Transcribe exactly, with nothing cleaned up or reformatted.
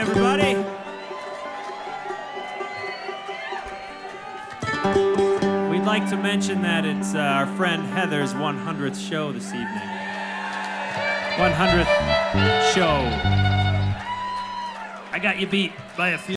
everybody. We'd like to mention that it's uh, our friend Heather's one hundredth show this evening. one hundredth show. I got you beat by a few.